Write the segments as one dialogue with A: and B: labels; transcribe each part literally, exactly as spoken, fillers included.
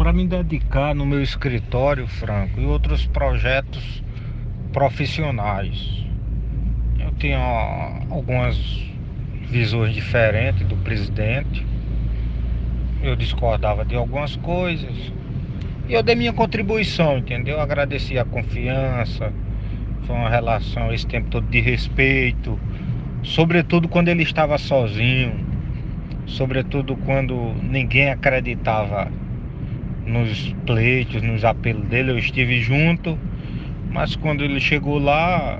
A: para me dedicar no meu escritório, Franco, e outros projetos profissionais. Eu tenho algumas visões diferentes do presidente. Eu discordava de algumas coisas e eu dei minha contribuição, entendeu? Agradeci a confiança. Foi uma relação esse tempo todo de respeito, sobretudo quando ele estava sozinho, sobretudo quando ninguém acreditava nos pleitos, nos apelos dele. Eu estive junto, mas quando ele chegou lá,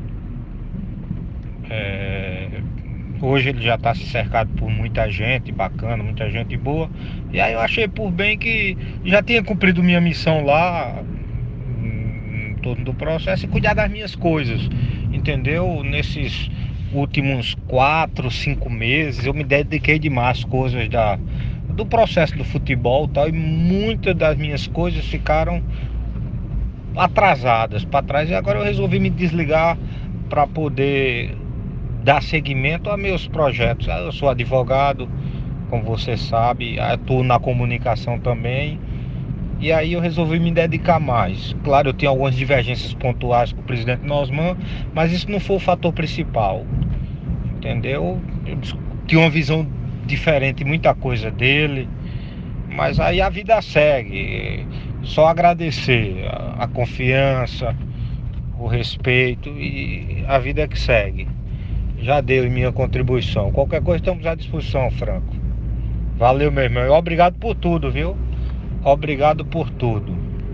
A: é, hoje ele já está se cercado por muita gente bacana, muita gente boa. E aí eu achei por bem que já tinha cumprido minha missão lá, em torno do processo, e cuidar das minhas coisas, entendeu? Nesses últimos quatro, cinco meses eu me dediquei demais às coisas da, do processo do futebol e tal, e muitas das minhas coisas ficaram atrasadas para trás, e agora eu resolvi me desligar para poder dar seguimento a meus projetos. Eu sou advogado, como você sabe, atuo na comunicação também, e aí eu resolvi me dedicar mais. Claro, eu tenho algumas divergências pontuais com o presidente Nosman, mas isso não foi o fator principal, entendeu? Eu tinha uma visão diferente, muita coisa dele, mas aí a vida segue. Só agradecer a, a confiança, o respeito, e a vida é que segue. Já dei minha contribuição. Qualquer coisa estamos à disposição, Franco. Valeu, meu irmão. E obrigado por tudo, viu? Obrigado por tudo.